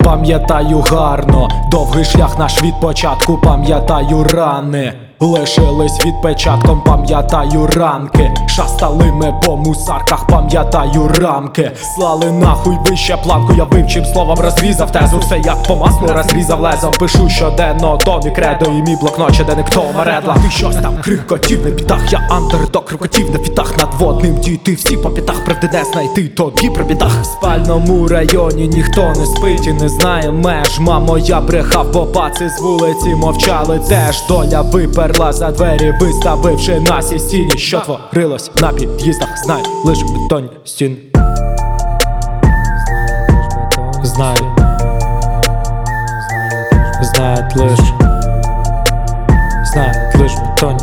пам'ятаю гарно, довгий шлях наш від початку, пам'ятаю рани. Лишились відпечатком, пам'ятаю ранки. Шастали ми по мусарках, пам'ятаю рамки. Слали нахуй вище планку, я вивчив словом, розрізав тезу. Все як по маслу розрізав лезом. Пишу щоденно, то мій кредо і мій блокнот щоденник Тома Редла. Ти щось там крикотів на бітах, я андердог, крокотів на фітах. Над водним діти всі по п'ятах, правди не знайти тобі про бідах. В спальному районі ніхто не спить і не знає меж. Мамо, я брехав, бо паци з вулиці мовчали теж. Доля виперла за двері, виставивши на сій стіні. Що творилось на під'їздах, знаю лиш бетонні стіни. Знають лиш бетонні.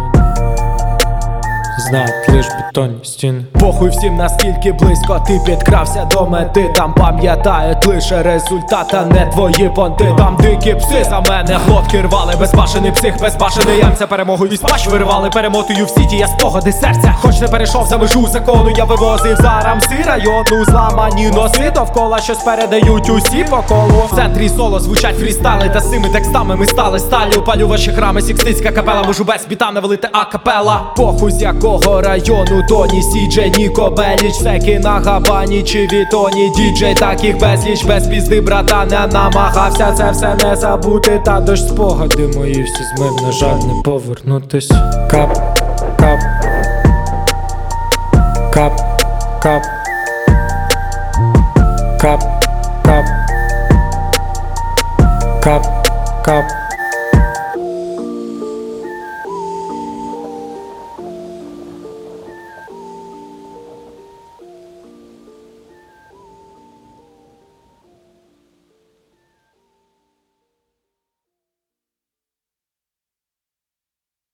Знають лиш бетонні стіни. Похуй всім, наскільки близько ти підкрався до мети. Там пам'ятають лише результат, а не твої понти. Там дикі пси за мене глотки рвали. Безбашений псих, безбашений ямця. Перемогою із пащ виривали, перемотую в сіті, я спогади серця. Хоч не перейшов за межу закону, я вивозив за рамси району. Зламані носи довкола, щось передають усі по колу. В центрі соло звучать фрістайли, та з цими текстами ми стали сталі. Упалю ваші храми, сікстицька капела. Можу без біта навалити акапела. Похуй з якого району, Тоні, Сіджей, Ніко, Беліч, Секи на Габані чи Вітоні, діджей, таких безліч. Без пізди, братан, я намагався це все не забути. Та дощ спогади мої всі змив, на жаль, не повернутись. Кап, кап, кап, кап, кап, кап, кап, кап.